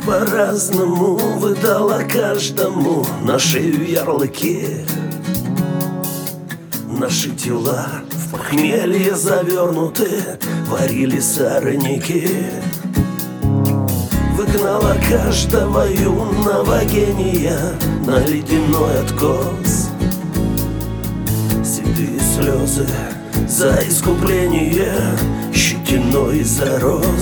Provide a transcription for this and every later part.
по-разному выдала каждому на шею ярлыки. Наши тела в похмелье завернуты, варили сорняки. Выгнала каждого юного гения на ледяной откос. Седые слезы за искупление щетиной зарос.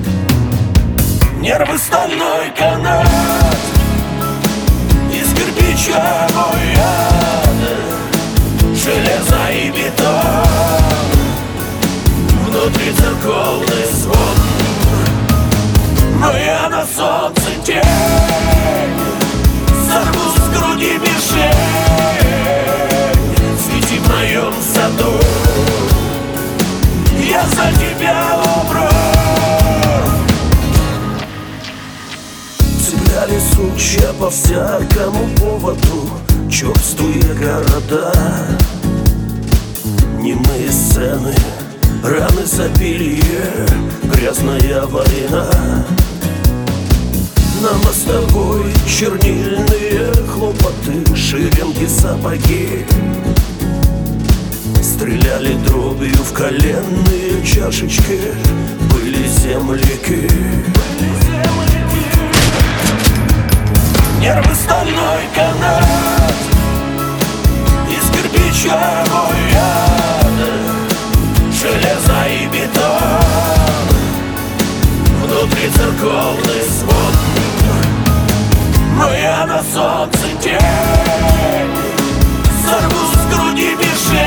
Нервы стальной канат, из кирпича мой ад, железо и бетон, внутри церковный звон. Но я на солнце тень, сорву с груди мишень, свети в моем саду, я за тебя умру. Цепляли сучья по всякому поводу, черствые города, немые сцены, раны забилье, грязная война. На мостовой чернильные хлопоты, шеренги, сапоги. Стреляли дробью в коленные чашечки, были земляки. Нервы стальной канат, из кирпича мой ад, железо и бетон, внутри церковный звон. Но я на солнце тень, сорву с груди мишень,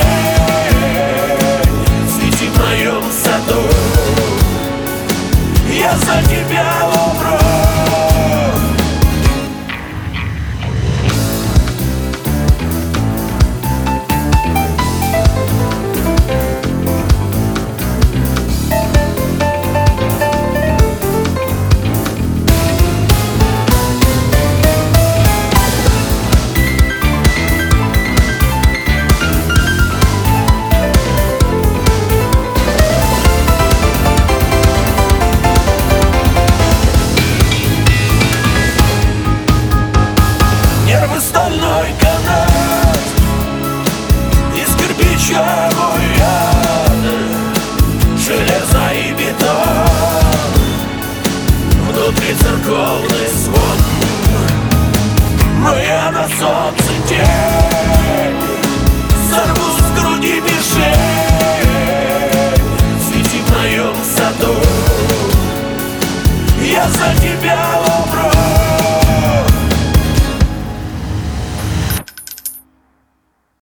свети в моем саду, я за тебя умру. Стальной канат, из кирпича мой ад, железо и бетон, внутри церковный звон. Но я на солнце тень, сорву с груди мишень, свети в моем саду, я за тебя умру.